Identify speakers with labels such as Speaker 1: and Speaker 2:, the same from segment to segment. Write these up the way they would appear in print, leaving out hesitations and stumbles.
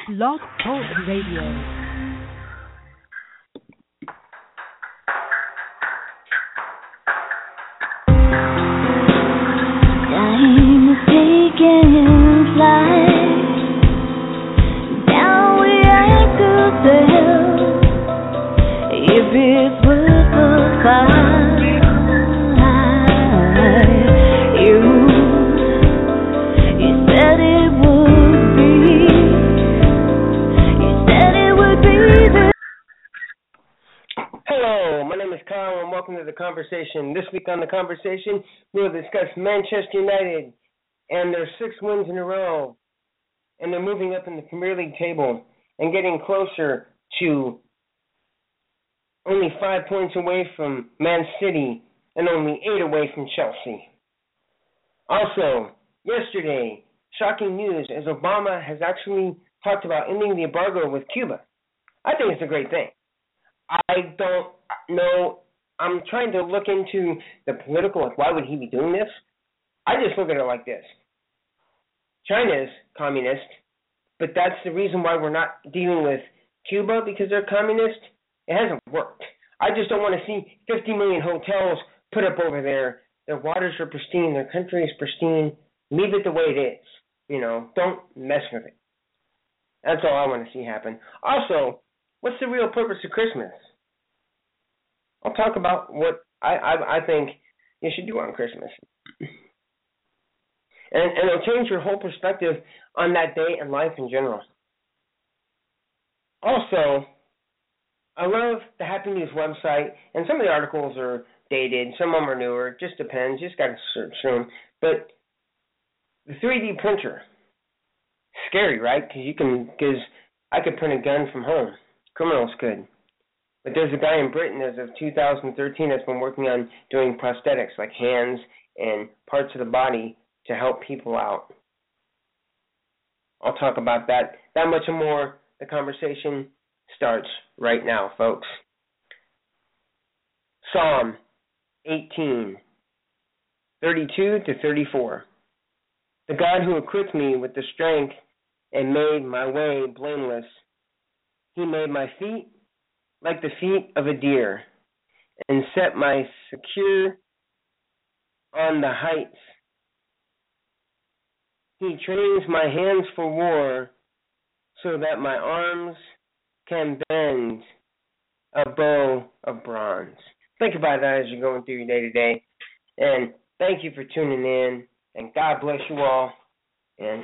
Speaker 1: Blog Talk Radio.
Speaker 2: Time is taking flight. Now we anchor sail. If it's worth the fight, you said it would be. You said it would be this.
Speaker 3: Hello, my name is Kyle and welcome to The Conversation. This week on The Conversation, we'll discuss Manchester United and their 6 wins in a row. And they're moving up in the Premier League table and getting closer to only 5 points away from Man City and only 8 away from Chelsea. Also, yesterday, shocking news as Obama has actually talked about ending the embargo with Cuba. I think it's a great thing. I don't know. I'm trying to look into the political, like why would he be doing this? I just look at it like this. China's communist, but that's the reason why we're not dealing with Cuba, because they're communist. It hasn't worked. I just don't want to see 50 million hotels put up over there. Their waters are pristine. Their country is pristine. Leave it the way it is. You know, don't mess with it. That's all I want to see happen. Also, what's the real purpose of Christmas? I'll talk about what I think you should do on Christmas. And it'll change your whole perspective on that day and life in general. Also, I love the Happy News website, and some of the articles are dated, some of them are newer. It just depends. You just got to search them. But the 3D printer, scary, right? Because I could print a gun from home. Criminals could. But there's a guy in Britain as of 2013 that's been working on doing prosthetics like hands and parts of the body to help people out. I'll talk about that much and more. The conversation starts right now, folks. Psalm 18, 32 to 34. The God who equipped me with the strength and made my way blameless. He made my feet like the feet of a deer and set my secure on the heights. He trains my hands for war so that my arms can bend a bow of bronze. Think about that as you're going through your day-to-day. And thank you for tuning in. And God bless you all. And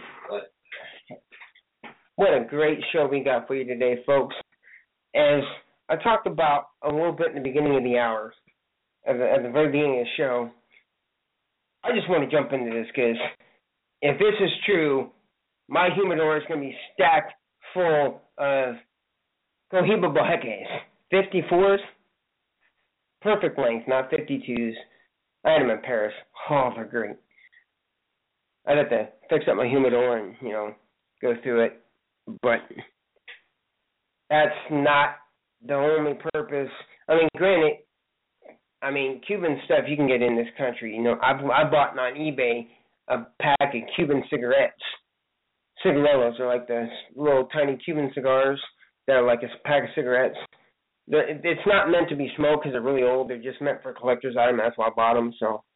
Speaker 3: what a great show we got for you today, folks. As I talked about a little bit in the beginning of the hour, at the very beginning of the show, I just want to jump into this because if this is true, my humidor is going to be stacked full of Cohiba Bojeques, 54s, perfect length, not 52s. I had them in Paris. Oh, they're great. I'd have to fix up my humidor and, go through it. But that's not the only purpose. I mean, granted, Cuban stuff you can get in this country. I bought on eBay a pack of Cuban cigarettes. Cigarillos are like the little tiny Cuban cigars that are like a pack of cigarettes. It's not meant to be smoked because they're really old. They're just meant for collector's items. That's why I bought them.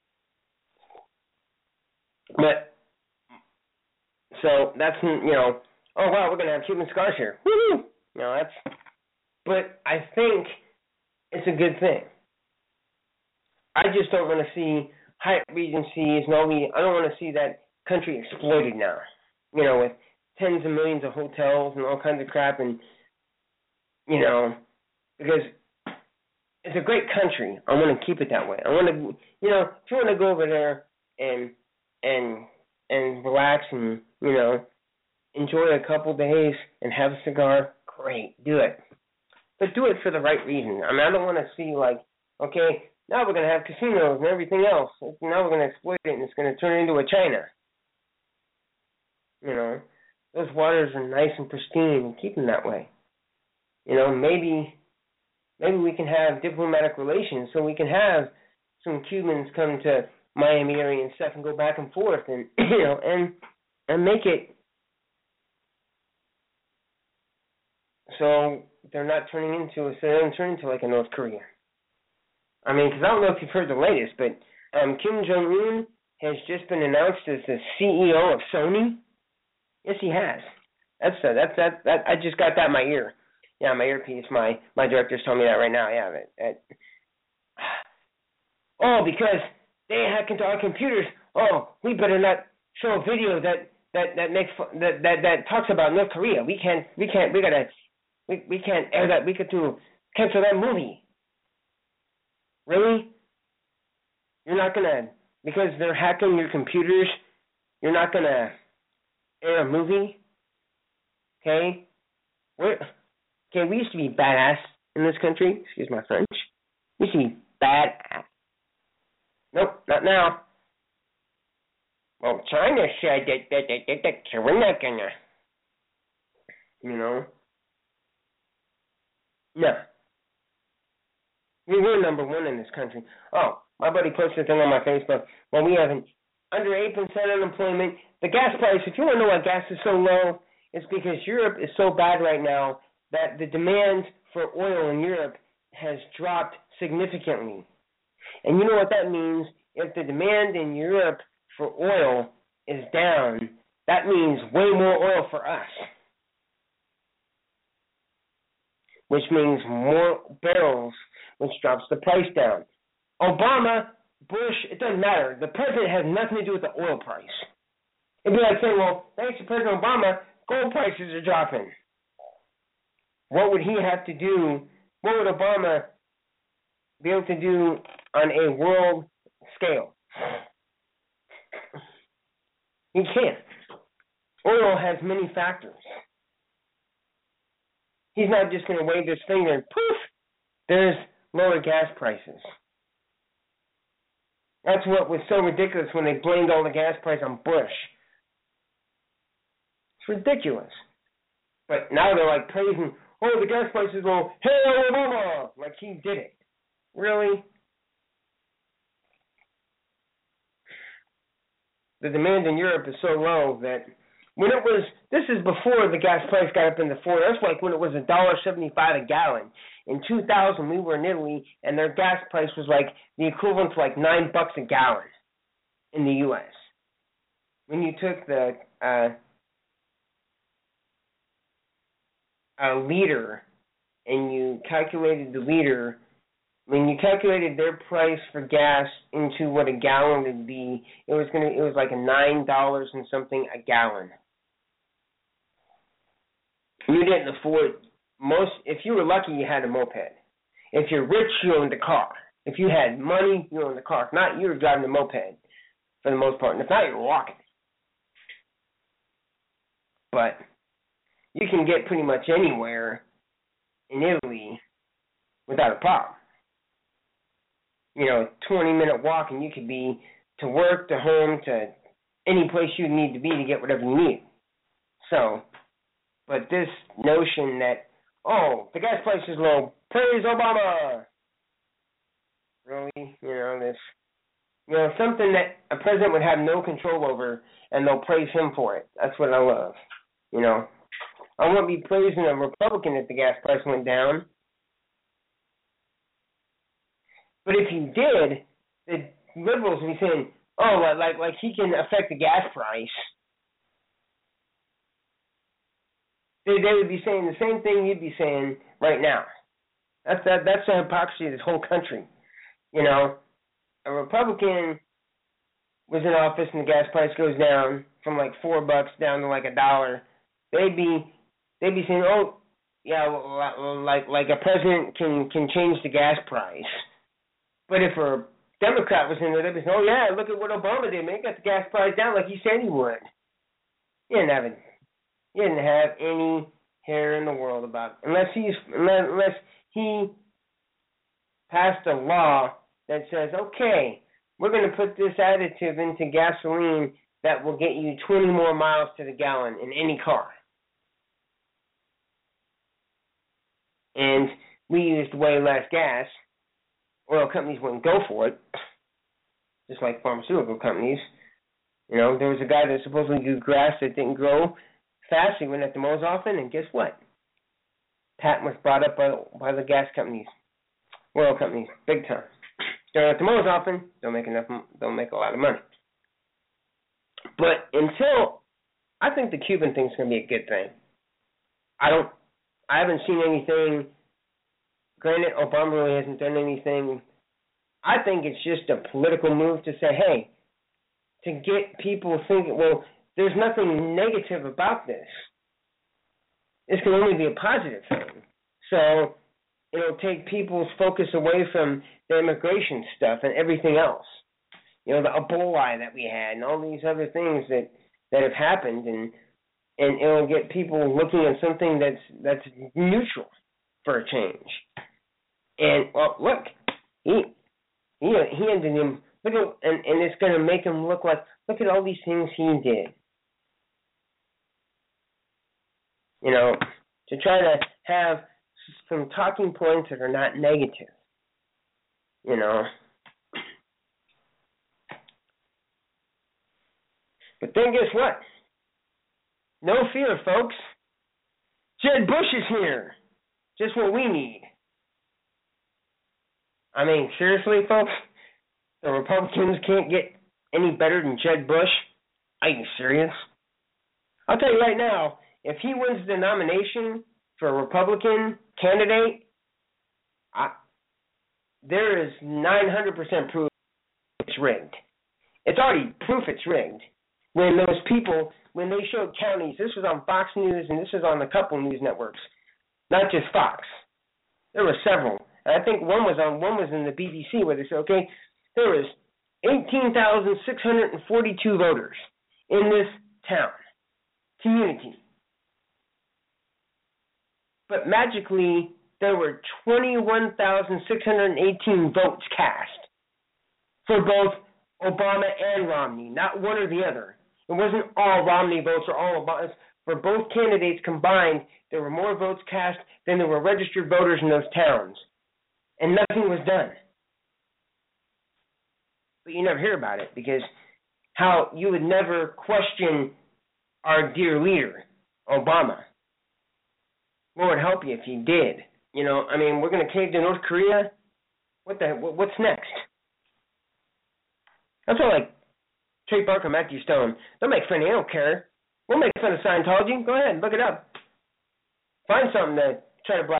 Speaker 3: So that's, oh, wow, we're going to have Cuban cigars here. Woo-hoo! But I think it's a good thing. I just don't want to see Hyatt Regencies and all I don't want to see that country exploited now, with tens of millions of hotels and all kinds of crap and, because it's a great country. I want to keep it that way. I want to, if you want to go over there and relax and, enjoy a couple days and have a cigar, great, do it. But do it for the right reason. I don't want to see okay, now we're going to have casinos and everything else. Now we're going to exploit it and it's going to turn into a China. Those waters are nice and pristine and keep them that way. Maybe we can have diplomatic relations so we can have some Cubans come to Miami area and stuff and go back and forth and, and make it so they're not turning into like a North Korea. I mean, because I don't know if you've heard the latest, but Kim Jong-un has just been announced as the CEO of Sony. Yes, he has. That. I just got that in my ear. Yeah, my earpiece. My director's telling me that right now. Yeah. Oh, because they hack into our computers. Oh, we better not show a video that talks about North Korea. We can't air that. We could cancel that movie. Really? You're not gonna, because they're hacking your computers, you're not gonna air a movie? Okay? We used to be badass in this country. Excuse my French. We used to be badass. Nope, not now. Well, China said that we're not gonna, No. We were number one in this country. Oh, my buddy posted a thing on my Facebook. Well, we have under 8% unemployment. The gas price, if you want to know why gas is so low, it's because Europe is so bad right now that the demand for oil in Europe has dropped significantly. And you know what that means? If the demand in Europe for oil is down, that means way more oil for us, which means more barrels, which drops the price down. Obama, Bush, it doesn't matter. The president has nothing to do with the oil price. It'd be like saying, well, thanks to President Obama, gold prices are dropping. What would he have to do? What would Obama be able to do on a world scale? He can't. Oil has many factors. He's not just going to wave his finger and poof, there's lower gas prices. That's what was so ridiculous when they blamed all the gas price on Bush. It's ridiculous. But now they're like praising, oh, the gas price is low. Hey, Obama! Like he did it. Really? The demand in Europe is so low that when it was, this is before the gas price got up in the 40s. That's like when it was $1.75 a gallon. In 2000, we were in Italy, and their gas price was like the equivalent to like $9 a gallon in the U.S. When you took the a liter and you calculated the liter, when you calculated their price for gas into what a gallon would be, it was like $9 and something a gallon. You didn't afford if you were lucky, you had a moped. If you're rich, you owned a car. If you had money, you owned a car. If not, you were driving a moped for the most part. And if not, you were walking. But you can get pretty much anywhere in Italy without a problem. 20-minute walk, and you could be to work, to home, to any place you need to be to get whatever you need. So, but this notion that, oh, the gas price is low, praise Obama. Really? Something that a president would have no control over, and they'll praise him for it. That's what I love. I won't be praising a Republican if the gas price went down. But if he did, the liberals would be saying, oh, like he can affect the gas price. They would be saying the same thing you'd be saying right now. That's the hypocrisy of this whole country. A Republican was in office and the gas price goes down from like $4 down to like $1. They'd be saying, oh, yeah, like a president can change the gas price. But if a Democrat was in there, they'd be saying, oh, yeah, look at what Obama did, man. He got the gas price down like he said he would. He didn't have any hair in the world about it. Unless he passed a law that says, okay, we're going to put this additive into gasoline that will get you 20 more miles to the gallon in any car. And we used way less gas. Oil companies wouldn't go for it, just like pharmaceutical companies. There was a guy that supposedly grew grass that didn't grow fast. He went at the most often, and guess what? patent was brought up by the gas companies, oil companies, big time. Don't have to mow as often, don't make a lot of money. But I think the Cuban thing's going to be a good thing. I haven't seen anything. Granted, Obama really hasn't done anything. I think it's just a political move to say, hey, to get people thinking, well, there's nothing negative about this. This can only be a positive thing. So it'll take people's focus away from the immigration stuff and everything else. The Ebola that we had and all these other things that have happened, and it'll get people looking at something that's neutral for a change. And well, look, he ended him. Look at, and it's going to make him look at all these things he did. To try to have some talking points that are not negative. But then guess what? No fear, folks. Jeb Bush is here. Just what we need. I mean, seriously, folks? The Republicans can't get any better than Jeb Bush? Are you serious? I'll tell you right now, if he wins the nomination for a Republican candidate, there is 900% proof it's rigged. It's already proof it's rigged. When those people, when they showed counties, this was on Fox News and this was on a couple news networks, not just Fox. There were several. And I think one was in the BBC where they said, okay, there was 18,642 voters in this town, community. But magically, there were 21,618 votes cast for both Obama and Romney, not one or the other. It wasn't all Romney votes or all Obama. For both candidates combined, there were more votes cast than there were registered voters in those towns. And nothing was done. But you never hear about it because how you would never question our dear leader, Obama. Lord help you if you did. We're going to cave to North Korea? What's next? That's all like Trey Parker, Matthew Stone. Don't make fun of me, I don't care. We'll make fun of Scientology. Go ahead, look it up. Find something to try to block.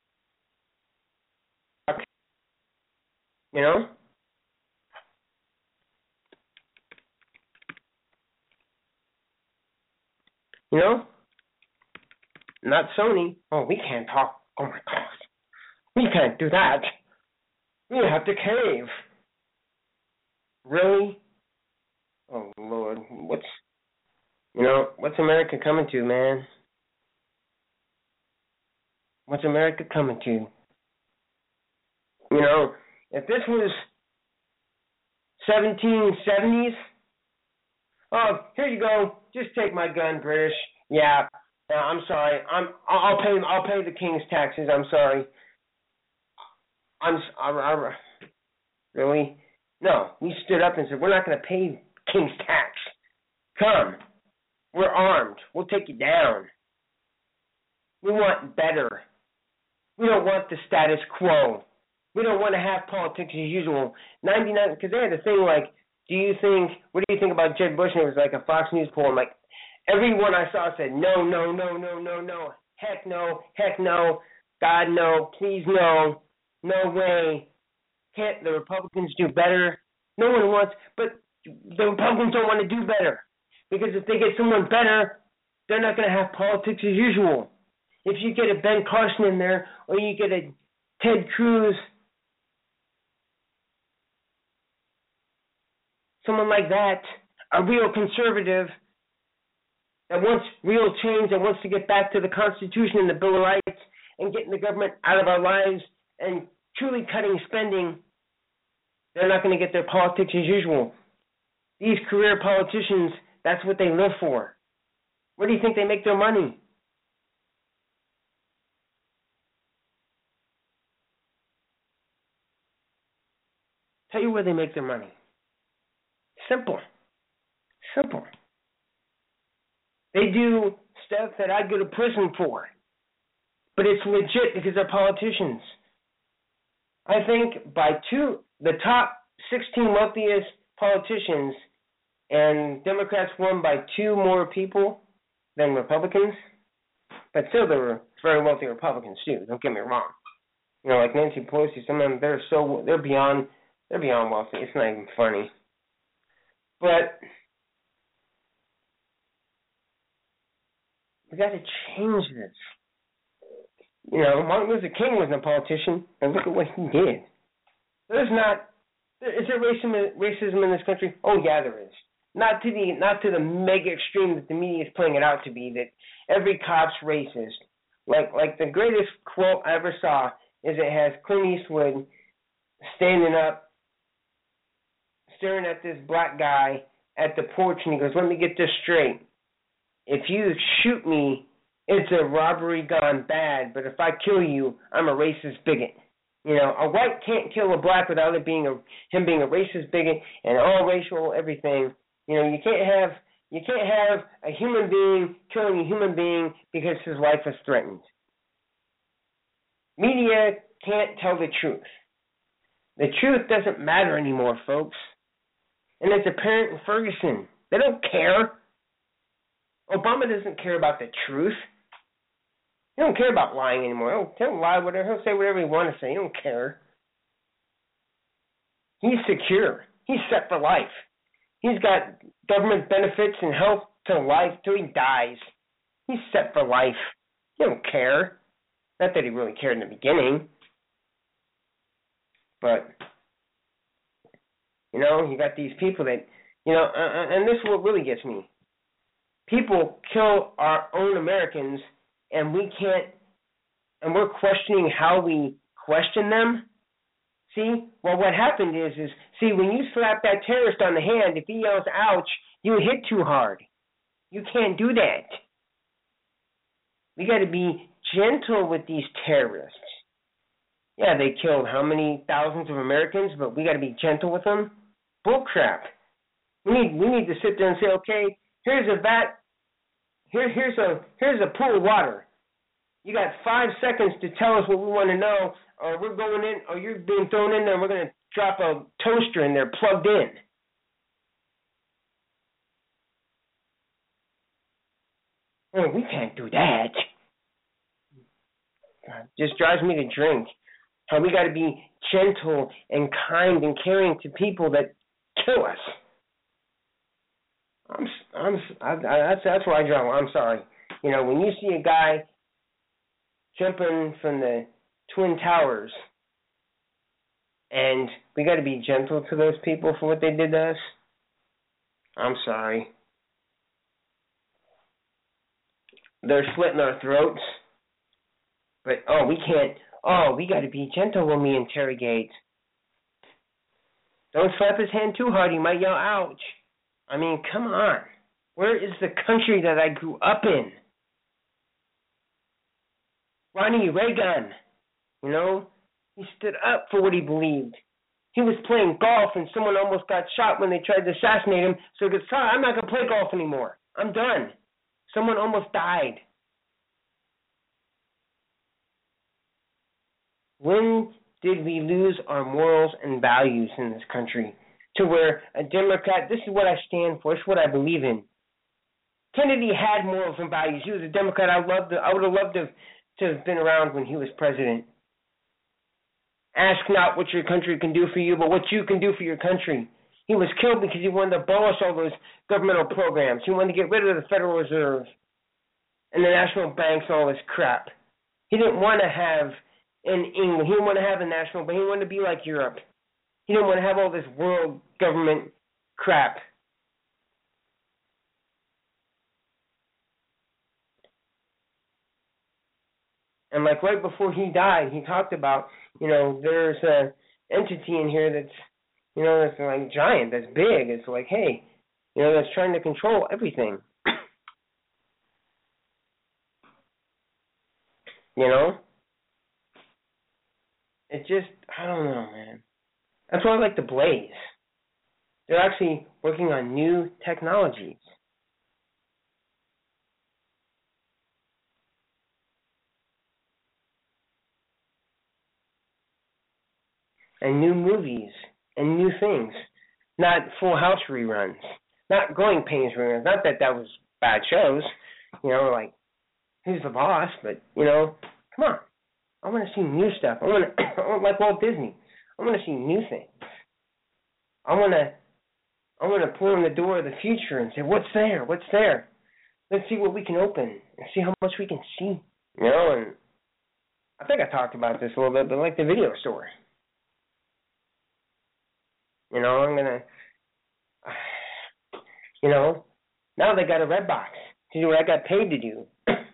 Speaker 3: Not Sony. Oh, we can't talk. Oh my God. We can't do that. We have to cave. Really? Oh Lord. What's America coming to, man? What's America coming to? If this was 1770s, oh, here you go. Just take my gun, British. Yeah. I'm sorry. I'll pay the king's taxes. I'm sorry. Really? No. We stood up and said we're not going to pay king's tax. Come. We're armed. We'll take you down. We want better. We don't want the status quo. We don't want to have politics as usual. 99, because they had a thing like, what do you think about Jeb Bush? And it was like a Fox News poll. And like, everyone I saw said, no, no, no, no, no, no. Heck no, God no, please no, no way. Can't the Republicans do better? No one wants, but the Republicans don't want to do better. Because if they get someone better, they're not going to have politics as usual. If you get a Ben Carson in there, or you get a Ted Cruz, someone like that, a real conservative that wants real change, that wants to get back to the Constitution and the Bill of Rights and getting the government out of our lives and truly cutting spending, they're not going to get their politics as usual. These career politicians, that's what they live for. Where do you think they make their money? Tell you where they make their money. Simple. They do stuff that I'd go to prison for. but it's legit because they're politicians. I think the top 16 wealthiest politicians, and Democrats won by 2 more people than Republicans, but still they were very wealthy Republicans too. Don't get me wrong. You know, like Nancy Pelosi, some of them they're beyond wealthy. It's not even funny. But we got to change this. You know, Martin Luther King wasn't a politician, and look at what he did. Is there racism in this country? Oh yeah, there is. Not to the mega extreme that the media is playing it out to be, that every cop's racist. Like the greatest quote I ever saw is it has Clint Eastwood standing up, staring at this black guy at the porch, and he goes, "Let me get this straight. If you shoot me, it's a robbery gone bad, but if I kill you, I'm a racist bigot." You know, a white can't kill a black without him being a racist bigot and all racial everything. You know, you can't have a human being killing a human being because his life is threatened. Media can't tell the truth. The truth doesn't matter anymore, folks. And it's apparent in Ferguson. They don't care. Obama doesn't care about the truth. He don't care about lying anymore. He'll lie whatever. He'll say whatever he wants to say. He don't care. He's secure. He's set for life. He's got government benefits and health to life till he dies. He's set for life. He don't care. Not that he really cared in the beginning. But, you know, you got these people that, you know, and this is what really gets me. People kill our own Americans, and we can't, and we're questioning how we question them. See, well, what happened is, when you slap that terrorist on the hand, if he yells, "ouch," you hit too hard. You can't do that. We got to be gentle with these terrorists. Yeah, they killed how many thousands of Americans, but we got to be gentle with them? Bullcrap. We need to sit there and say, okay, here's a vat, here's a pool of water. You got 5 seconds to tell us what we want to know, or we're going in, or you're being thrown in there, and we're going to drop a toaster in there plugged in. Oh, we can't do that. Just drives me to drink. How we got to be gentle and kind and caring to people that kill us. That's where I draw. I'm sorry. You know, when you see a guy jumping from the Twin Towers, and we got to be gentle to those people for what they did to us. I'm sorry. They're slitting our throats. But, we can't. We got to be gentle when we interrogate. Don't slap his hand too hard. He might yell, "ouch." I mean, come on. Where is the country that I grew up in? Ronnie Reagan, you know, he stood up for what he believed. He was playing golf and someone almost got shot when they tried to assassinate him. So he goes, "Sorry, I'm not going to play golf anymore. I'm done." Someone almost died. When did we lose our morals and values in this country to where a Democrat, this is what I stand for, this is what I believe in. Kennedy had morals and values. He was a Democrat. I would have loved to have been around when he was president. Ask not what your country can do for you, but what you can do for your country. He was killed because he wanted to abolish all those governmental programs. He wanted to get rid of the Federal Reserve and the national banks and all this crap. He didn't want to have in England. He didn't want to have a national bank. He wanted to be like Europe. He didn't want to have all this world government crap. And like right before he died, he talked about, you know, there's an entity in here that's, you know, that's like giant, that's big. It's like, hey, you know, that's trying to control everything. You know? It just, I don't know, man. That's why I like the Blaze. They're actually working on new technologies. and new movies and new things, not Full House reruns, not Growing Pains reruns. Not that that was bad shows, like Who's the Boss, but come on, I want to see new stuff. I want like Walt Disney. I want to see new things. I want to pull in the door of the future and say, what's there? What's there? Let's see what we can open and see how much we can see. And I think I talked about this a little bit, but like the video store. I'm going to, now they got a Redbox to do what I got paid to do.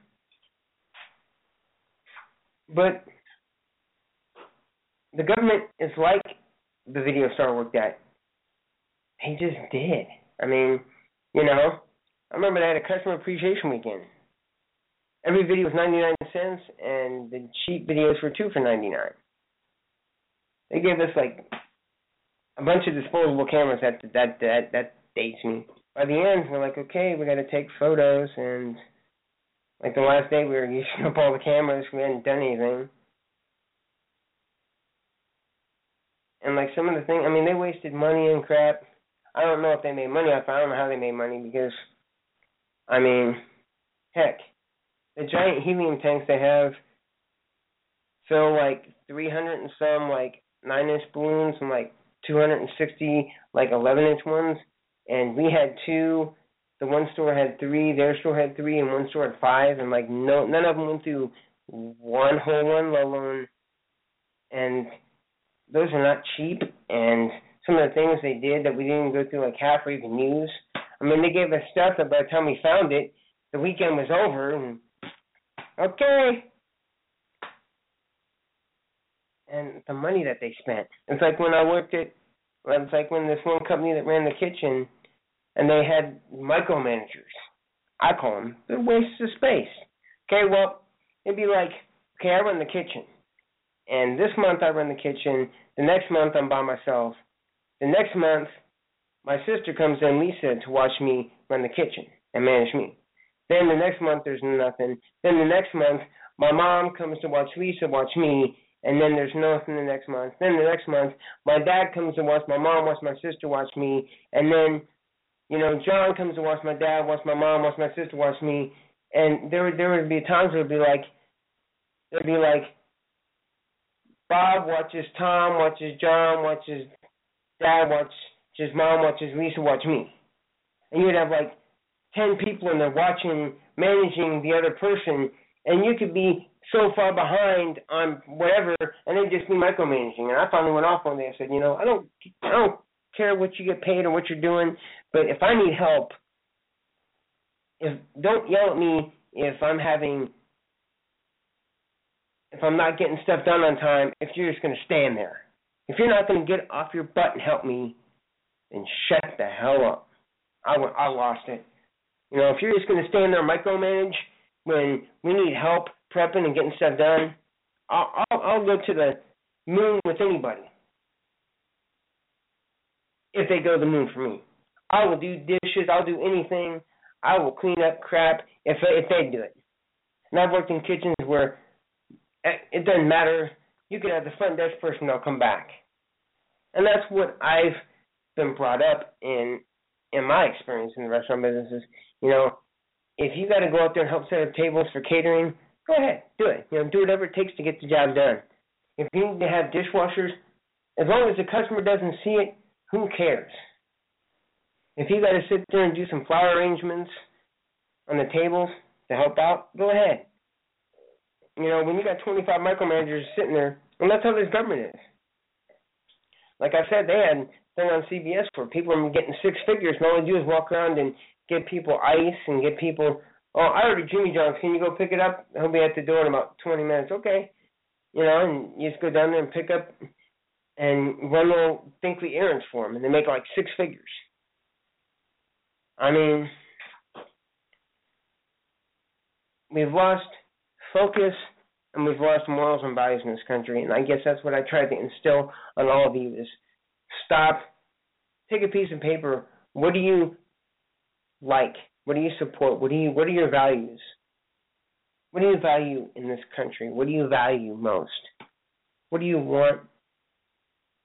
Speaker 3: But the government is like the video store worked at. They just did. I mean, I remember they had a customer appreciation weekend. Every video was 99 cents, and the cheap videos were 2 for 99. They gave us like a bunch of disposable cameras. That dates me. By the end, we're like, okay, we got to take photos, and like the last day, we were using up all the cameras. We hadn't done anything. And like some of the things, I mean, they wasted money and crap. I don't know if they made money off it. I don't know how they made money because, I mean, heck, the giant helium tanks they have fill like 300 and some like 9-inch balloons and like 260 like 11-inch ones. And we had 2. The one store had 3. Their store had 3, and one store had 5. And like none of them went through one whole one, let alone. And those are not cheap. And some of the things they did that we didn't go through like half or even use. I mean, they gave us stuff that by the time we found it, the weekend was over. And okay. And the money that they spent. It's like when I worked at, it's like when this one company that ran the kitchen, and they had micromanagers. I call them. They're wastes of space. Okay, well, it'd be like, okay, I run the kitchen. And this month I run the kitchen. The next month I'm by myself. The next month, my sister comes in, Lisa, to watch me run the kitchen and manage me. Then the next month there's nothing. Then the next month, my mom comes to watch Lisa watch me, and then there's nothing the next month. Then the next month, my dad comes to watch my mom watch my sister watch me, and then, John comes to watch my dad watch my mom watch my sister watch me, and there would be times where it'd be like, Bob watches Tom, watches John, watches Dad, watches Mom, watches Lisa, watch me. And you'd have like 10 people in there watching, managing the other person, and you could be so far behind on whatever, and they'd just be micromanaging. And I finally went off one day and said, I don't care what you get paid or what you're doing, but if I need help, don't yell at me if I'm not getting stuff done on time, if you're just going to stand there. If you're not going to get off your butt and help me, then shut the hell up. I lost it. If you're just going to stand there and micromanage when we need help prepping and getting stuff done, I'll go to the moon with anybody if they go to the moon for me. I will do dishes. I'll do anything. I will clean up crap if they do it. And I've worked in kitchens where it doesn't matter. You could have the front desk person, they'll come back. And that's what I've been brought up in my experience in the restaurant businesses. If you got to go out there and help set up tables for catering, go ahead, do it. Do whatever it takes to get the job done. If you need to have dishwashers, as long as the customer doesn't see it, who cares? If you got to sit there and do some flower arrangements on the tables to help out, go ahead. When you got 25 micromanagers sitting there, and that's how this government is. Like I said, they had a thing on CBS where people are getting 6 figures, and all they do is walk around and get people ice and get people, I ordered Jimmy John's, can you go pick it up? He'll be at the door in about 20 minutes. Okay. And you just go down there and pick up and run little Thinkley errands for them, and they make like 6 figures. I mean, we've lost focus, and we've lost morals and values in this country. And I guess that's what I tried to instill on all of you is stop, take a piece of paper. What do you like? What do you support? What are your values? What do you value in this country? What do you value most? What do you want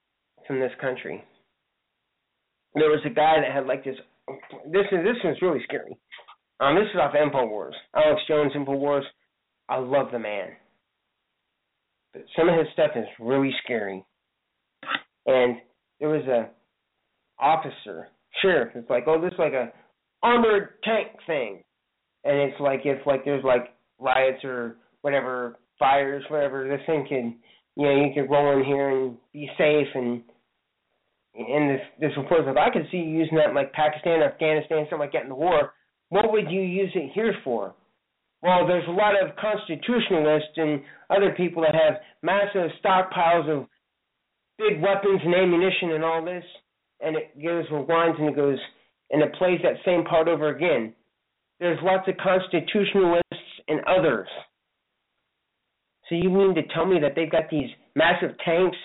Speaker 3: from this country. There was a guy that had like this. This is really scary. This is off InfoWars. Alex Jones, InfoWars. I love the man, but some of his stuff is really scary. And there was a officer, sheriff. It's like, oh, this is like a armored tank thing, and it's like if like there's like riots or whatever, fires, whatever, this thing can, you could roll in here and be safe. And this report is like, I could see you using that in like Pakistan, Afghanistan, something like that in the war. What would you use it here for? Well, there's a lot of constitutionalists and other people that have massive stockpiles of big weapons and ammunition and all this, and it rewinds and it goes and it plays that same part over again. There's lots of constitutionalists and others. So you mean to tell me that they've got these massive tanks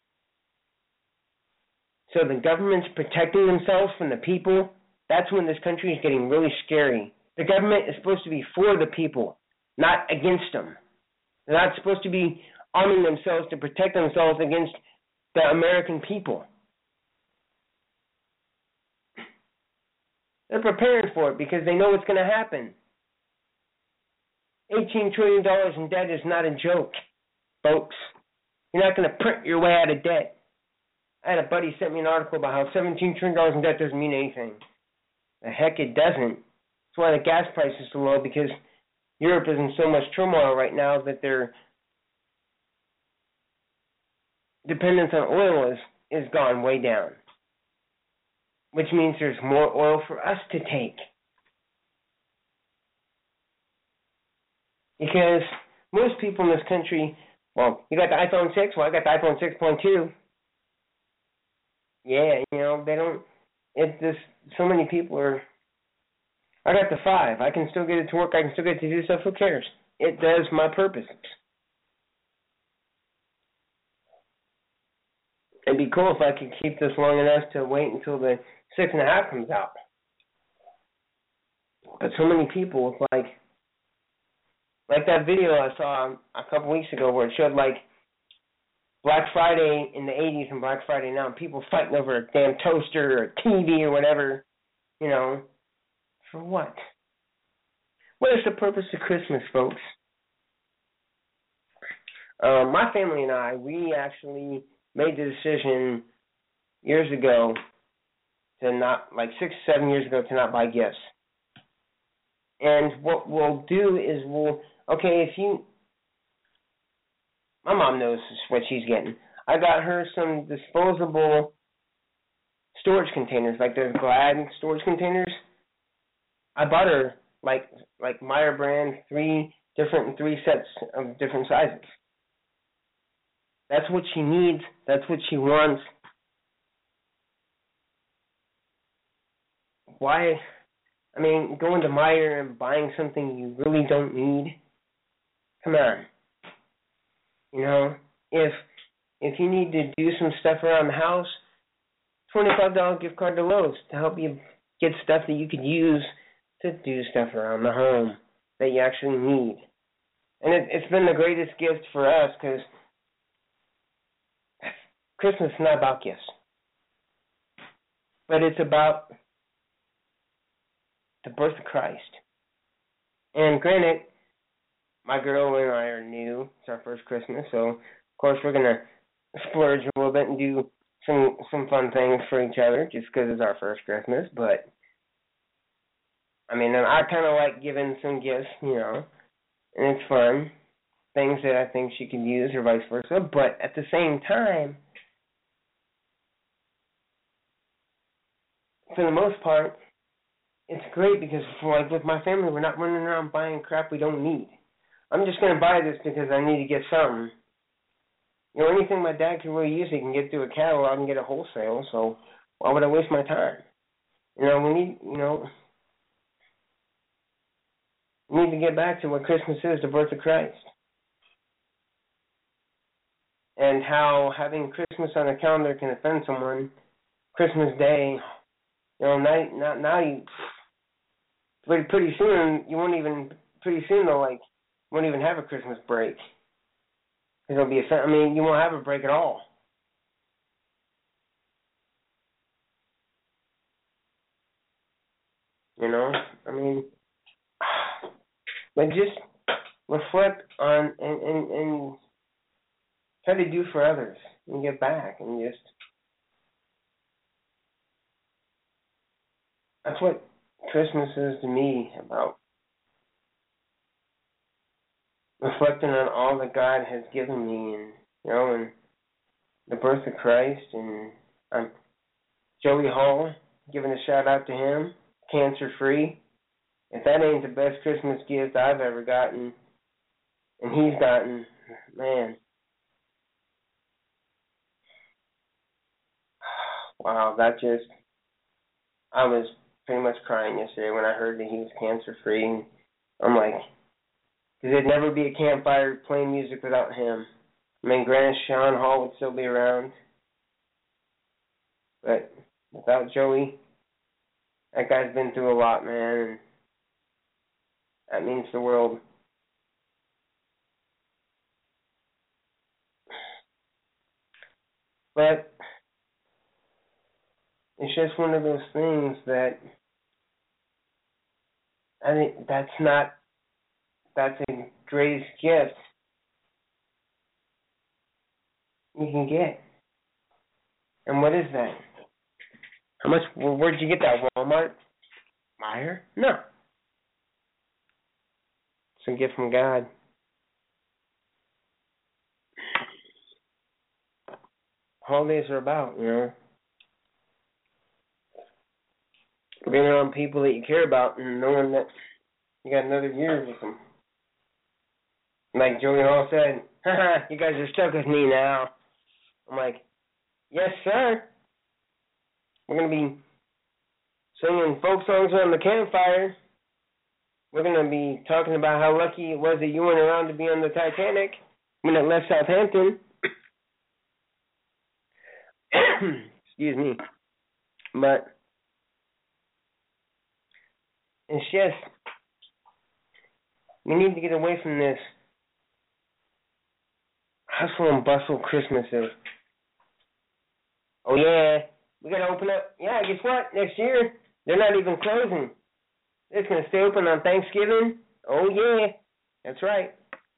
Speaker 3: so the government's protecting themselves from the people? That's when this country is getting really scary. The government is supposed to be for the people, not against them. They're not supposed to be arming themselves to protect themselves against the American people. They're preparing for it because they know what's going to happen. $18 trillion in debt is not a joke, folks. You're not going to print your way out of debt. I had a buddy sent me an article about how $17 trillion in debt doesn't mean anything. The heck it doesn't. That's why the gas price is so low, because Europe is in so much turmoil right now that their dependence on oil is gone way down, which means there's more oil for us to take. Because most people in this country, well, you got the iPhone 6, well, I got the iPhone 6.2. Yeah, they don't, so many people are, I got the 5. I can still get it to work. I can still get it to do stuff. Who cares? It does my purposes. It'd be cool if I could keep this long enough to wait until the 6.5 comes out. But so many people, it's like that video I saw a couple weeks ago where it showed like Black Friday in the 80s and Black Friday now, and people fighting over a damn toaster or a TV or whatever, for what? What is the purpose of Christmas, folks? My family and I, we actually made the decision years ago to not, like 6, 7 years ago, to not buy gifts. And what we'll do is my mom knows what she's getting. I got her some disposable storage containers, like they're Glad storage containers. I bought her like Meyer brand, 3 sets of different sizes. That's what she needs. That's what she wants. Why? I mean, going to Meyer and buying something you really don't need. Come on. If you need to do some stuff around the house, $25 gift card to Lowe's to help you get stuff that you could use to do stuff around the home that you actually need. And it's been the greatest gift for us, because Christmas is not about gifts, but it's about the birth of Christ. And granted, my girl and I are new. It's our first Christmas, so of course we're going to splurge a little bit and do some fun things for each other just because it's our first Christmas. But, I mean, I kind of like giving some gifts, and it's fun. Things that I think she can use or vice versa. But at the same time, for the most part, it's great because, with my family, we're not running around buying crap we don't need. I'm just going to buy this because I need to get something. Anything my dad can really use, he can get through a catalog and get it wholesale, so why would I waste my time? We need to get back to what Christmas is, the birth of Christ. And how having Christmas on a calendar can offend someone. Christmas Day, pretty soon, you won't even have a Christmas break. It'll be you won't have a break at all. you know? I mean, but just reflect on and try to do for others and give back and just, that's what Christmas is to me, about reflecting on all that God has given me, and, you know, and the birth of Christ, and Joey Hall, giving a shout out to him, cancer-free. If that ain't the best Christmas gift I've ever gotten, and he's gotten, man. Wow, I was pretty much crying yesterday when I heard that he was cancer-free. And I'm like, because there'd never be a campfire playing music without him. I mean, granted, Sean Hall would still be around, but without Joey, that guy's been through a lot, man, and that means the world. But it's just one of those things that I think that's the greatest gift you can get. And what is that? How much? Where'd you get that? Walmart? Meijer? No. It's a gift from God. Holidays are about, you know, being around people that you care about and knowing that you got another year with them. Like Joey Hall said, haha, you guys are stuck with me now. I'm like, yes, sir. We're going to be singing folk songs on the campfire. We're going to be talking about how lucky it was that you weren't around to be on the Titanic when it left Southampton. Excuse me. But it's just, we need to get away from this hustle and bustle Christmases. Oh yeah, we gotta open up. Yeah, guess what? Next year, they're not even closing. It's gonna stay open on Thanksgiving. Oh yeah, that's right.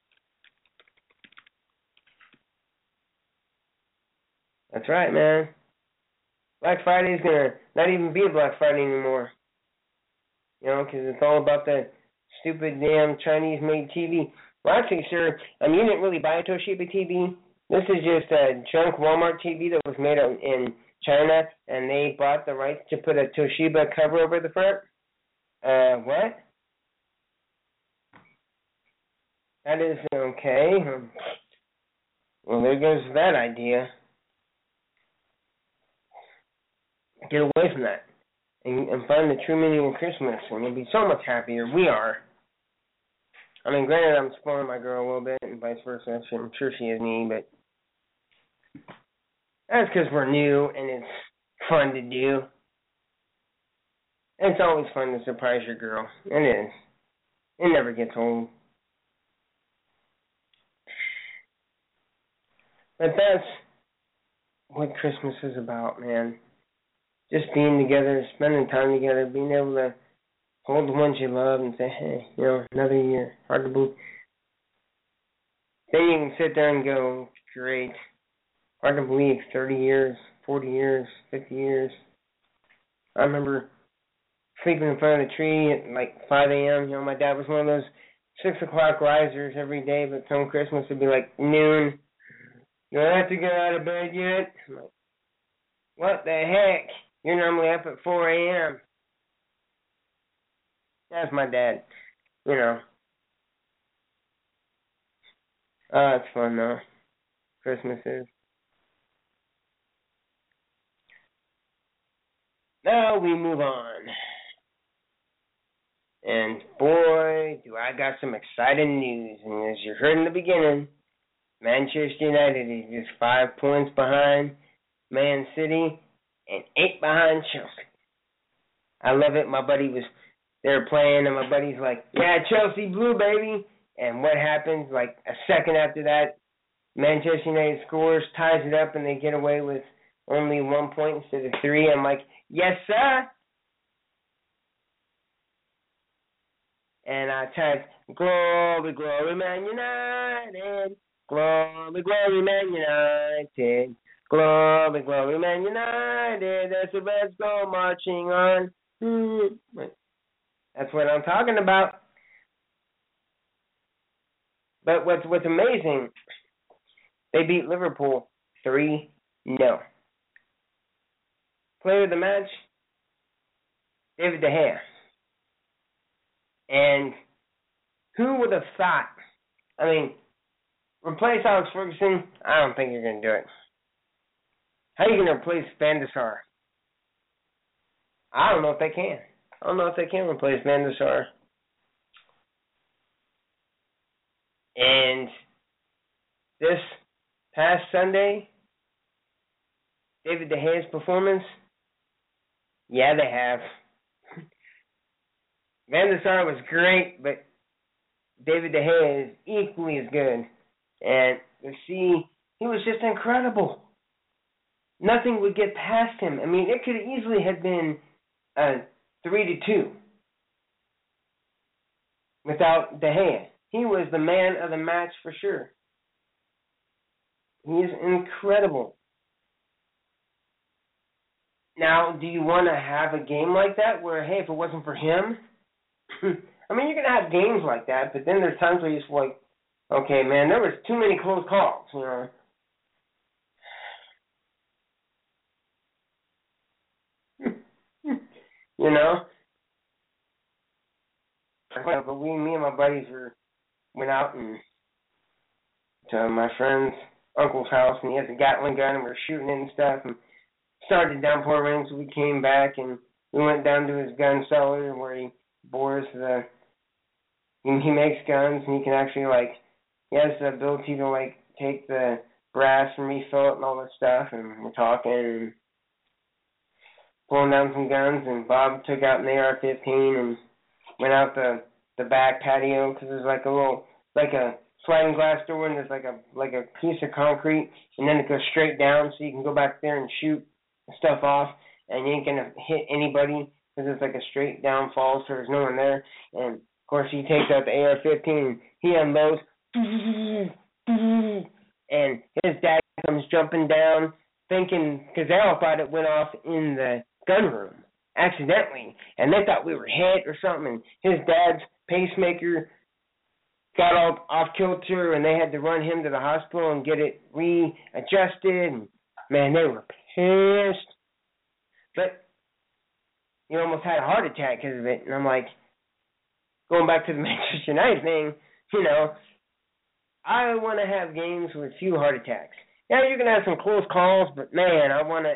Speaker 3: That's right, man. Black Friday's gonna not even be a Black Friday anymore. You know, because it's all about that stupid damn Chinese-made TV. Well, actually, sir, you didn't really buy a Toshiba TV. This is just a junk Walmart TV that was made in China, and they bought the rights to put a Toshiba cover over the front. What? That is okay. Well, there goes that idea. Get away from that and find the true meaning of Christmas, and you'll be so much happier. We are. I mean, granted, I'm spoiling my girl a little bit, and vice versa. I'm sure she is me, but that's because we're new, and it's fun to do. And it's always fun to surprise your girl. It is. It never gets old. But that's what Christmas is about, man. Just being together, spending time together, being able to hold the ones you love and say, hey, you know, another year. Hard to believe. Then you can sit there and go, great. Hard to believe, 30 years, 40 years, 50 years. I remember sleeping in front of the tree at like 5 a.m. You know, my dad was one of those 6 o'clock risers every day, but come Christmas it'd be like noon. You don't have to get out of bed yet? I'm like, what the heck? You're normally up at 4 a.m. That's my dad, you know. It's fun though. Christmas is. Now we move on. And boy, do I got some exciting news. And as you heard in the beginning, Manchester United is just 5 points behind Man City and 8 behind Chelsea. I love it. My buddy was there playing, and my buddy's like, yeah, Chelsea blew, baby. And what happens? Like a second after that, Manchester United scores, ties it up, and they get away with only 1 point instead of 3. I'm like, yes, sir. and I typed, "Glory, glory, Man United. Glory, glory, Man United. Glory, glory, Man United. As the Reds go marching on." That's what I'm talking about. But what's amazing, they beat Liverpool 3-0. Player of the match, David De Gea. And who would have thought? I mean, replace Alex Ferguson? I don't think you're going to do it. How are you going to replace Van der Sar? I don't know if they can. I don't know if they can replace Van der Sar. And this past Sunday, David De Gea's performance, yeah, they have. Van der Sar was great, but David De Gea is equally as good. And you see, he was just incredible. Nothing would get past him. I mean, it could easily have been 3-2 without De Gea. He was the man of the match for sure. He is incredible. Now, do you want to have a game like that where, hey, if it wasn't for him? I mean, you're going to have games like that, but then there's times where you're just like, okay, man, there was too many close calls, you know. You know? But me and my buddies went out and to my friend's uncle's house, and he has a Gatling gun, and we were shooting it and stuff, and started downpour rain, so we came back, and we went down to his gun cellar where he bores he makes guns, and he can actually, he has the ability to, take the brass and refill it and all that stuff, and we're talking and pulling down some guns, and Bob took out an AR-15 and went out the back patio, because there's a sliding glass door, and there's like a piece of concrete, and then it goes straight down, so you can go back there and shoot stuff off, and you ain't gonna hit anybody, because it's like a straight down fall, so there's no one there. And of course, he takes out the AR-15, and he unloads, and his dad comes jumping down, thinking, because they all thought it went off in the gun room accidentally, and they thought we were hit or something, and his dad's pacemaker got all off kilter, and they had to run him to the hospital and get it readjusted, and man, they were pissed. But he almost had a heart attack because of it, and I'm like, going back to the Manchester United thing, I want to have games with few heart attacks. Yeah, you're going to have some close calls, but man,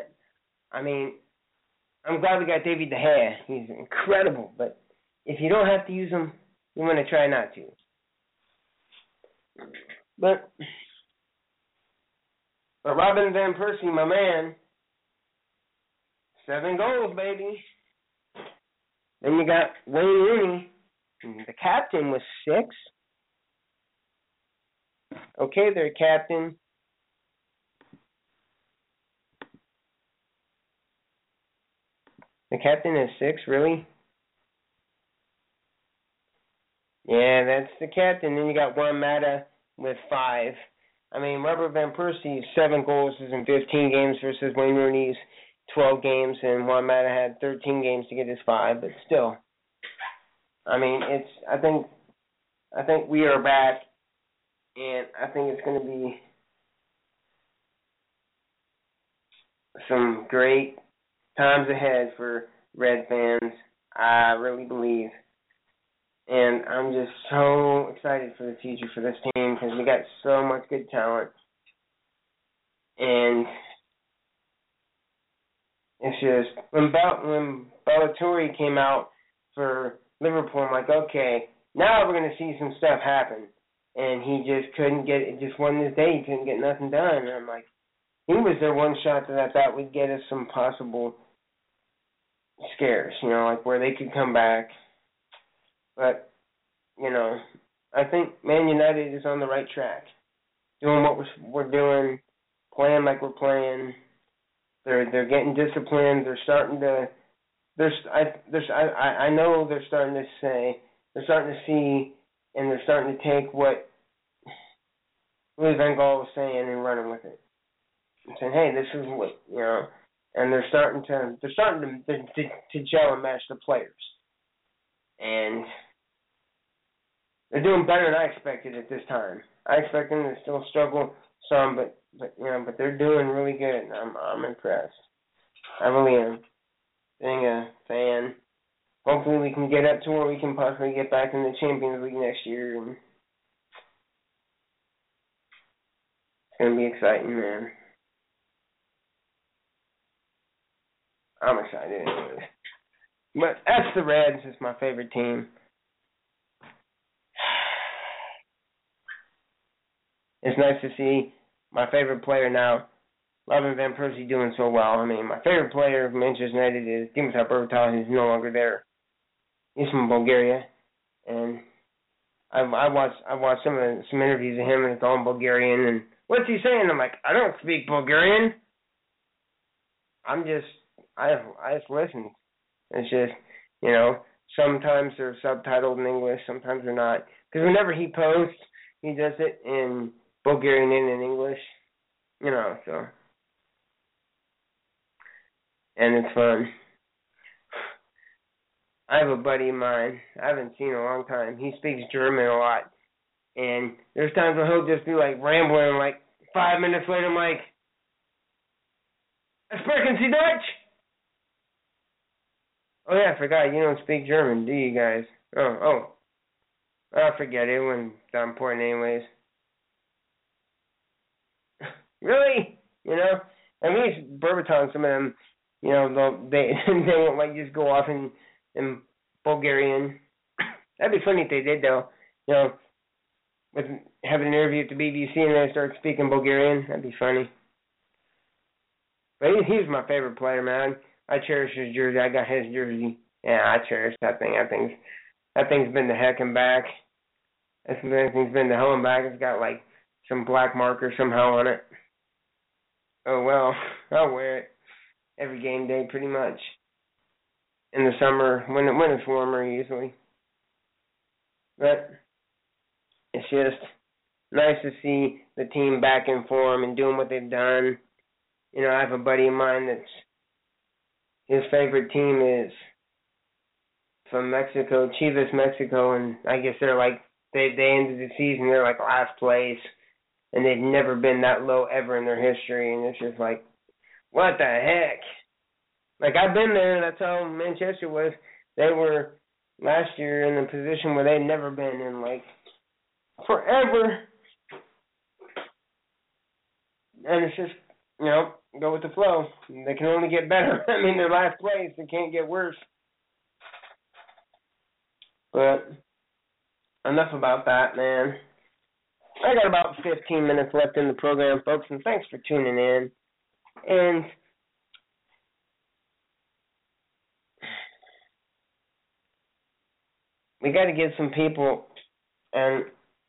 Speaker 3: I'm glad we got David De Gea. He's incredible, but if you don't have to use him, you want to try not to. But Robin Van Persie, my man, 7 goals, baby. Then you got Wayne Rooney. The captain was 6. Okay, there, captain. The captain is 6, really? Yeah, that's the captain. Then you got Juan Mata with 5. I mean, Robert Van Persie's 7 goals is in 15 games versus Wayne Rooney's 12 games, and Juan Mata had 13 games to get his 5. But still, I mean, I think we are back, and I think it's going to be some great times ahead for Red fans. I really believe. And I'm just so excited for the future for this team because we got so much good talent. And it's just, when Balotelli came out for Liverpool, I'm like, okay, now we're going to see some stuff happen. And he just couldn't get it. Just won this day. He couldn't get nothing done. And I'm like, he was their one shot that I thought would get us some possible scares, where they could come back. But, I think Man United is on the right track. Doing what we're doing, playing like we're playing. They're getting disciplined. They're starting to. I know they're starting to say they're starting to see and they're starting to take what Louis Van Gaal was saying and running with it. And saying, hey, this is what, and they're starting to gel and match the players. And they're doing better than I expected at this time. I expect them to still struggle some, but they're doing really good. I'm impressed. I really am. Being a fan, hopefully we can get up to where we can possibly get back in the Champions League next year, and it's gonna be exciting, man. I'm excited anyways. But that's the Reds. It's my favorite team. It's nice to see my favorite player now, Robin Van Persie, doing so well. I mean, my favorite player of Manchester United is Dimitar Berbatov, who's no longer there. He's from Bulgaria, and I watched some interviews of him, and it's all in Bulgarian. And what's he saying? I'm like, I don't speak Bulgarian. I just listen. It's just, sometimes they're subtitled in English, sometimes they're not. Because whenever he posts, he does it in Bulgarian and in English, so. And it's fun. I have a buddy of mine I haven't seen in a long time. He speaks German a lot. And there's times when he'll just be like rambling, and like 5 minutes later I'm like, Sprechen Sie Deutsch? Oh yeah, I forgot, you don't speak German, do you guys? Oh. I forget, it wasn't that important anyways. Really? At least Berbatov, some of them, they won't like just go off in Bulgarian. That'd be funny if they did though. With having an interview at the BBC and they start speaking Bulgarian, that'd be funny. But he's my favorite player, man. I cherish his jersey. I got his jersey. Yeah, I cherish that thing. That thing's been the heck and back. That thing's been the hell and back. It's got like some black marker somehow on it. Oh well, I'll wear it every game day pretty much. In the summer, when it's warmer usually. But it's just nice to see the team back in form and doing what they've done. I have a buddy of mine that's his favorite team is from Mexico, Chivas Mexico, and I guess they're like they ended the season, they're like last place, and they've never been that low ever in their history, and it's just like, what the heck? Like, I've been there, that's how Manchester was. They were last year in a position where they'd never been in, like, forever. And it's just, go with the flow. They can only get better. I mean, they're last place. They can't get worse. But enough about that, man. I got about 15 minutes left in the program, folks, and thanks for tuning in. And we got to get some people and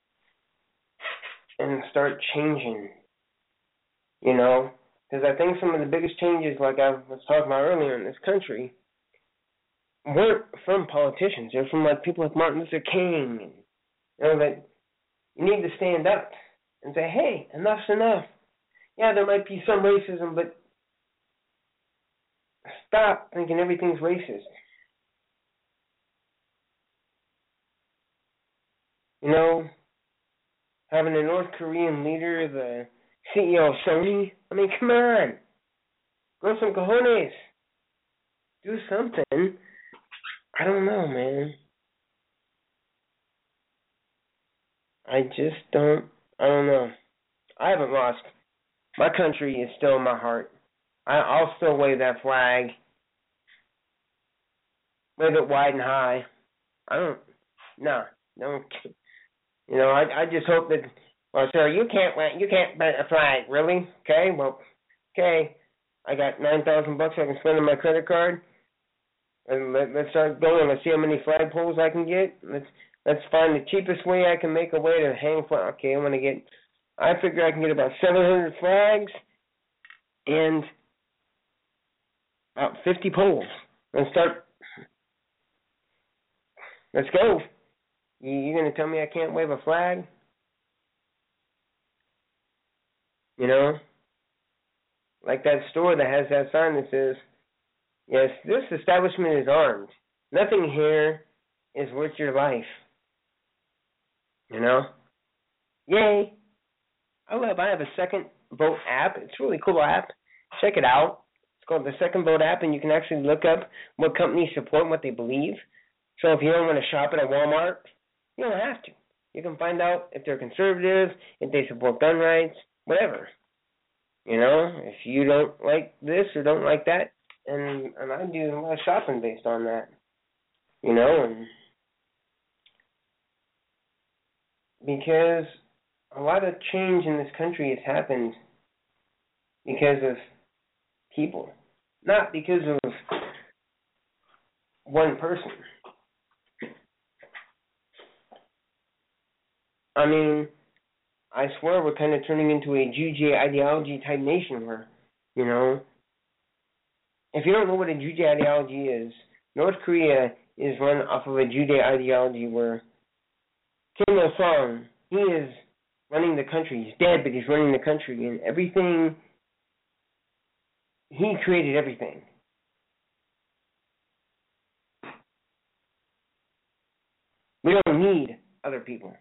Speaker 3: start changing, because I think some of the biggest changes, like I was talking about earlier in this country, weren't from politicians. They're from like people like Martin Luther King. That you need to stand up and say, hey, enough's enough. Yeah, there might be some racism, but stop thinking everything's racist. Having a North Korean leader, the CEO of Sony, I mean, come on. Grow some cojones. Do something. I don't know, man. I don't know. I haven't lost. My country is still in my heart. I'll still wave that flag. Wave it wide and high. No. I just hope that, well, sir, you can't plant a flag, really? Okay, well, okay. I got $9,000 I can spend on my credit card. And let's start going. Let's see how many flagpoles I can get. Let's find the cheapest way I can make a way to hang flag. Okay, I figure I can get about 700 flags and about 50 poles. Let's go. You're going to tell me I can't wave a flag? You know? Like that store that has that sign that says, yes, this establishment is armed. Nothing here is worth your life. You know? Yay! I have a Second Vote app. It's a really cool app. Check it out. It's called the Second Vote app, and you can actually look up what companies support and what they believe. So if you don't want to shop at a Walmart, you don't have to. You can find out if they're conservative, if they support gun rights, whatever. You know, if you don't like this or don't like that, and I do a lot of shopping based on that. You know, and because a lot of change in this country has happened because of people, not because of one person. I mean, I swear we're kind of turning into a Juche ideology type nation where, you know, if you don't know what a Juche ideology is, North Korea is run off of a Juche ideology where Kim Il-sung, he is running the country. He's dead, but he's running the country, and everything, he created everything. We don't need other people.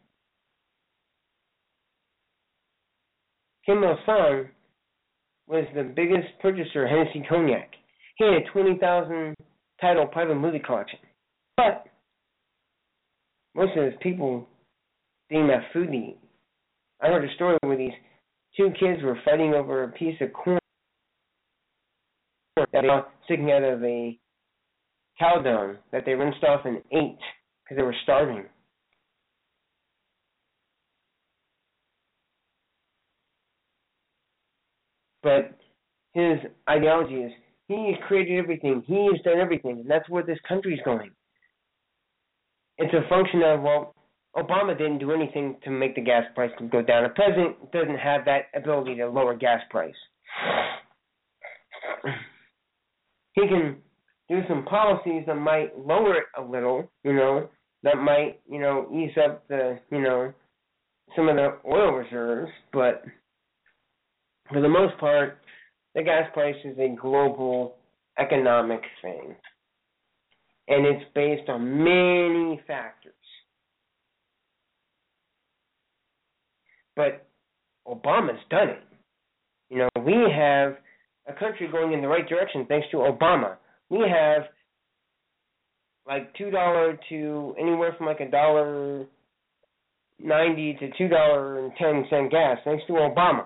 Speaker 3: Kim Il-sung was the biggest purchaser of Hennessy Cognac. He had a 20,000 title private movie collection. But most of his people didn't have food to eat. I heard a story where these two kids were fighting over a piece of corn that they were sticking out of a cow dung that they rinsed off and ate because they were starving. But his ideology is he's created everything. He's done everything. And that's where this country's going. It's a function of, well, Obama didn't do anything to make the gas price go down. A president doesn't have that ability to lower gas price. He can do some policies that might lower it a little, you know, that might, you know, ease up the, you know, some of the oil reserves, but for the most part, the gas price is a global economic thing. And it's based on many factors. But Obama's done it. You know, we have a country going in the right direction thanks to Obama. We have like $2 to anywhere from like $1.90 to $2.10 gas thanks to Obama.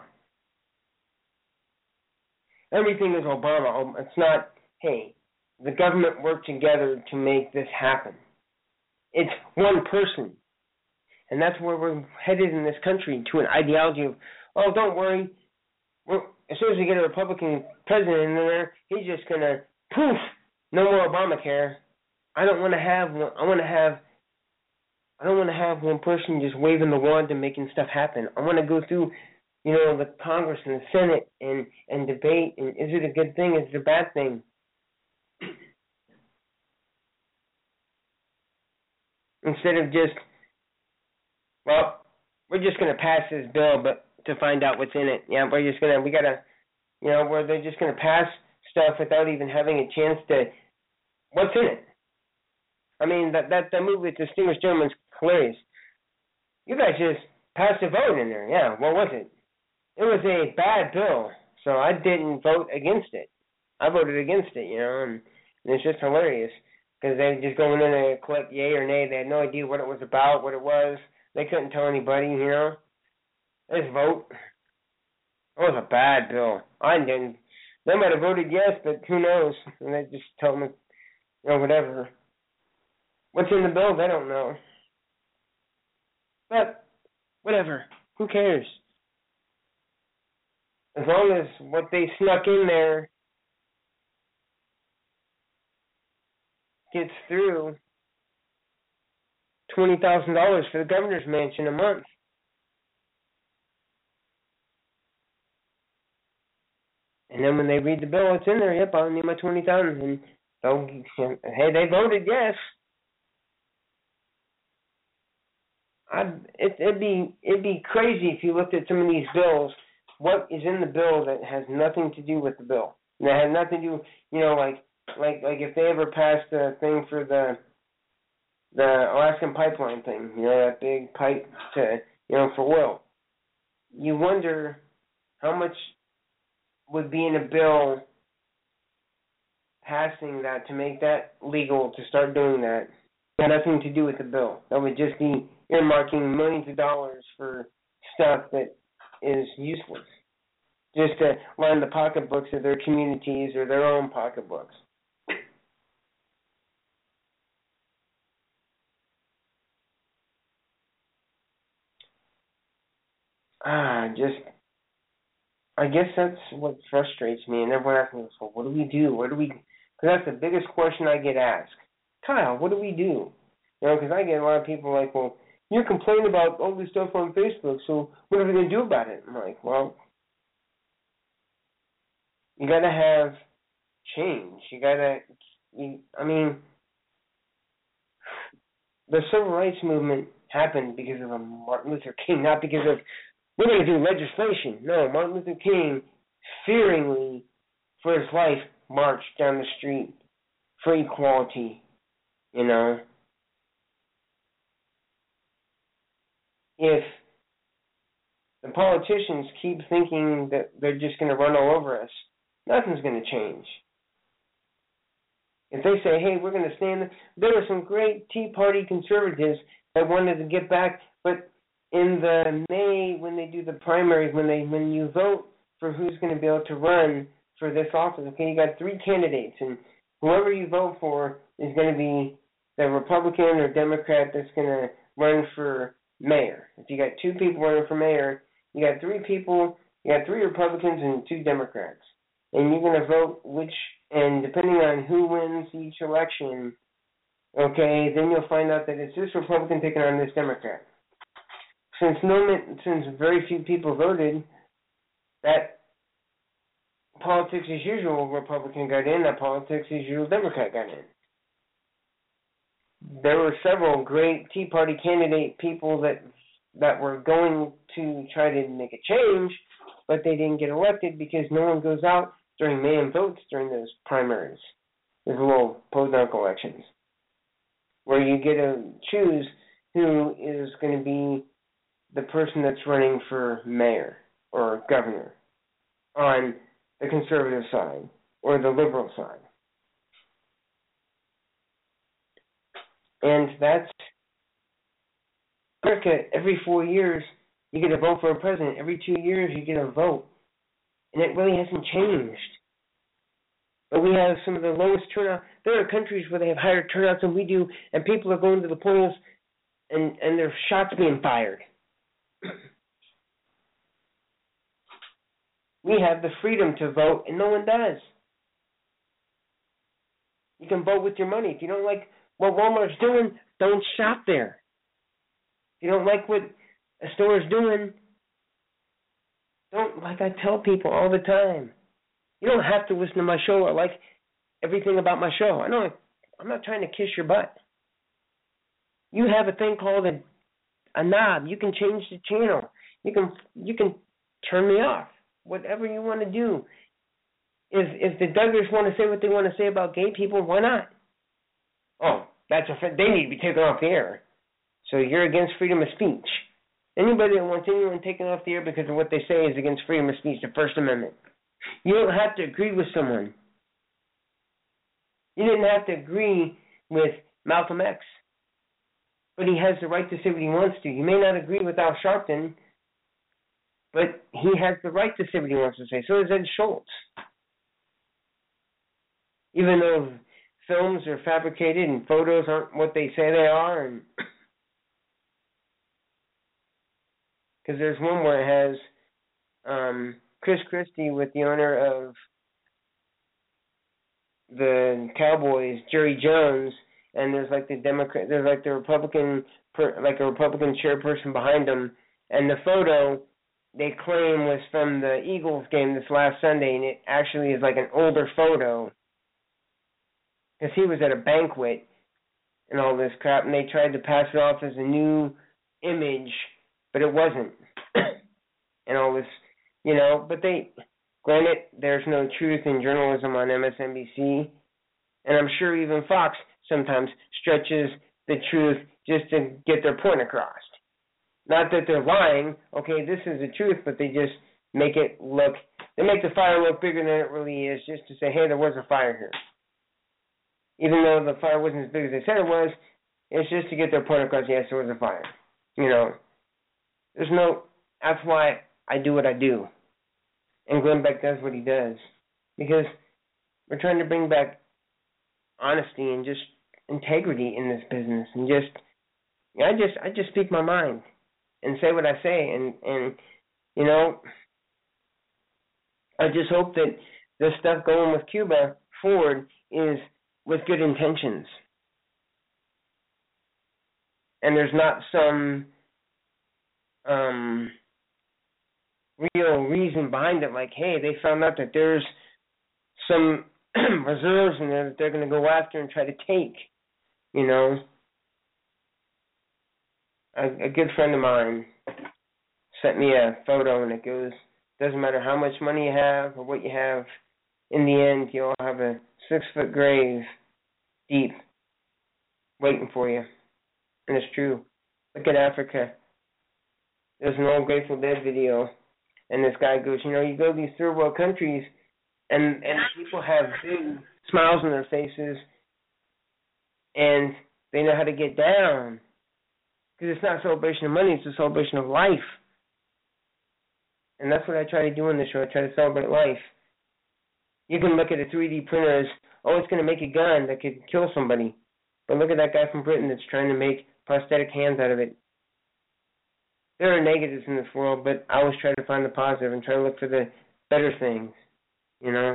Speaker 3: Everything is Obama. It's not, hey, the government worked together to make this happen. It's one person. And that's where we're headed in this country, to an ideology of, oh, don't worry, as soon as we get a Republican president in there, he's just going to, poof, no more Obamacare. I don't want to have one. I don't want to have one person just waving the wand and making stuff happen. I want to go through, you know, the Congress and the Senate and debate, and is it a good thing, is it a bad thing? Instead of just, well, we're just going to pass this bill, but to find out what's in it. Yeah, we got to, you know, where they're just going to pass stuff without even having a chance to, what's in it? I mean, that movie with Distinguished Gentleman's hilarious. You guys just passed a vote in there. Yeah, what was it? It was a bad bill, so I didn't vote against it. I voted against it, you know, and it's just hilarious because they just go in there and click yay or nay. They had no idea what it was about, what it was. They couldn't tell anybody, you know. Just vote. It was a bad bill. I didn't. They might have voted yes, but who knows? And they just tell me, you know, whatever. What's in the bill, they don't know. But whatever. Who cares? As long as what they snuck in there gets through, $20,000 for the governor's mansion a month. And then when they read the bill, it's in there. Yep, I'll need my $20,000. And they'll, hey, they voted yes. It'd be crazy if you looked at some of these bills. What is in the bill that has nothing to do with the bill? That has nothing to do, like if they ever passed the thing for the Alaskan pipeline thing, that big pipe to, for oil. You wonder how much would be in a bill passing that to make that legal to start doing that. Got nothing to do with the bill. That would just be earmarking millions of dollars for stuff that is useless, just to line the pocketbooks of their communities or their own pocketbooks. I guess that's what frustrates me. And everyone asks me, so what do we do? Because that's the biggest question I get asked. Kyle, what do we do? Because I get a lot of people like, well, you're complaining about all this stuff on Facebook, so what are we going to do about it? I'm like, well, you got to have change. The civil rights movement happened because of Martin Luther King, not because of, we're going to do legislation. No, Martin Luther King, fearingly for his life, marched down the street for equality, If the politicians keep thinking that they're just going to run all over us, nothing's going to change. If they say, hey, we're going to stand, there were some great Tea Party conservatives that wanted to get back, but in the May, when they do the primaries, when you vote for who's going to be able to run for this office, okay, you got 3 candidates, and whoever you vote for is going to be the Republican or Democrat that's going to run for mayor. If you got 2 people running for mayor, you got 3 people, you got 3 Republicans and 2 Democrats. And you're going to vote and depending on who wins each election, okay, then you'll find out that it's this Republican taking on this Democrat. Since very few people voted, that politics as usual Republican got in, that politics as usual Democrat got in. There were several great Tea Party candidate people that were going to try to make a change, but they didn't get elected because no one goes out during May and votes during those primaries, those little podunk elections, where you get to choose who is going to be the person that's running for mayor or governor on the conservative side or the liberal side. And that's America. Every 4 years, you get to vote for a president. Every 2 years, you get a vote. And it really hasn't changed. But we have some of the lowest turnout. There are countries where they have higher turnouts than we do, and people are going to the polls, and there's shots being fired. We have the freedom to vote, and no one does. You can vote with your money. If you don't like what Walmart's doing, don't shop there. If you don't like what a store is doing, don't, like I tell people all the time, you don't have to listen to my show or like everything about my show. I'm not trying to kiss your butt. You have a thing called a knob. You can change the channel. You can turn me off. Whatever you want to do. If the Duggars want to say what they want to say about gay people, why not? Oh, they need to be taken off the air. So you're against freedom of speech. Anybody that wants anyone taken off the air because of what they say is against freedom of speech, the First Amendment. You don't have to agree with someone. You didn't have to agree with Malcolm X. But he has the right to say what he wants to. You may not agree with Al Sharpton, but he has the right to say what he wants to say. So does Ed Schultz. Even though films are fabricated and photos aren't what they say they are, and because there's one where it has Chris Christie with the owner of the Cowboys, Jerry Jones, and there's like the Democrat, there's like the Republican, like a Republican chairperson behind them, and the photo they claim was from the Eagles game this last Sunday, and it actually is like an older photo because he was at a banquet and all this crap, and they tried to pass it off as a new image, but it wasn't. And all this, but granted, there's no truth in journalism on MSNBC, and I'm sure even Fox sometimes stretches the truth just to get their point across. Not that they're lying, okay, this is the truth, but they just make the fire look bigger than it really is, just to say, hey, there was a fire here. Even though the fire wasn't as big as they said it was, it's just to get their point across, yes, there was a fire. That's why I do what I do. And Glenn Beck does what he does. Because we're trying to bring back honesty and just integrity in this business. And I just speak my mind and say what I say. And I just hope that this stuff going with Cuba forward is with good intentions. And there's not some real reason behind it, like, hey, they found out that there's some reserves in there that they're going to go after and try to take. A good friend of mine sent me a photo, and it goes, doesn't matter how much money you have or what you have, in the end, you'll have a 6-foot grave deep waiting for you. And it's true. Look at Africa. There's an old Grateful Dead video, and this guy goes, you go to these third world countries, and people have big smiles on their faces, and they know how to get down. Because it's not a celebration of money, it's a celebration of life. And that's what I try to do in this show. I try to celebrate life. You can look at a 3D printer as, it's going to make a gun that could kill somebody. But look at that guy from Britain that's trying to make prosthetic hands out of it. There are negatives in this world, but I always try to find the positive and try to look for the better things, Got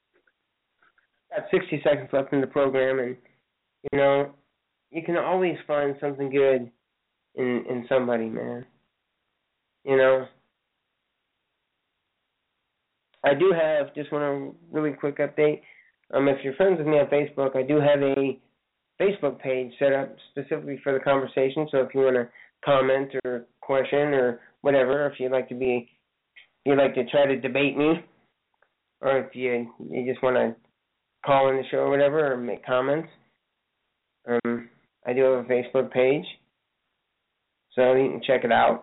Speaker 3: 60 seconds left in the program, and, you can always find something good in somebody, man. I do have, just want a really quick update. If you're friends with me on Facebook, I do have a Facebook page set up specifically for the conversation. So if you want to comment or question or whatever, if you'd like to try to debate me, or if you just want to call in the show or whatever, or make comments, I do have a Facebook page, so you can check it out.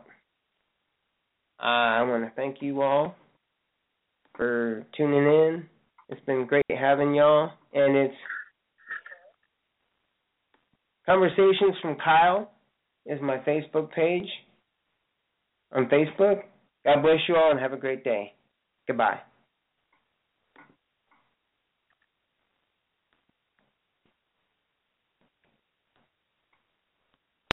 Speaker 3: I want to thank you all for tuning in. It's been great having y'all, and it's Conversations from Kyle is my Facebook page on Facebook. God bless you all and have a great day. Goodbye.